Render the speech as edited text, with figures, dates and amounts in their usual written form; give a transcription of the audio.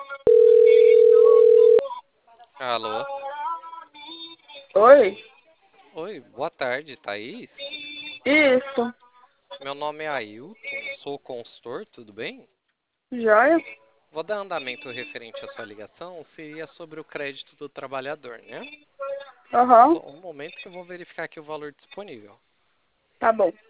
Alô? Oi? Oi, boa tarde, Thaís. Isso. Meu nome é Ailton, sou consultor, tudo bem? Joia? Vou dar andamento referente à sua ligação, seria sobre o crédito do trabalhador, né? Aham. Só um momento que eu vou verificar aqui o valor disponível. Tá bom.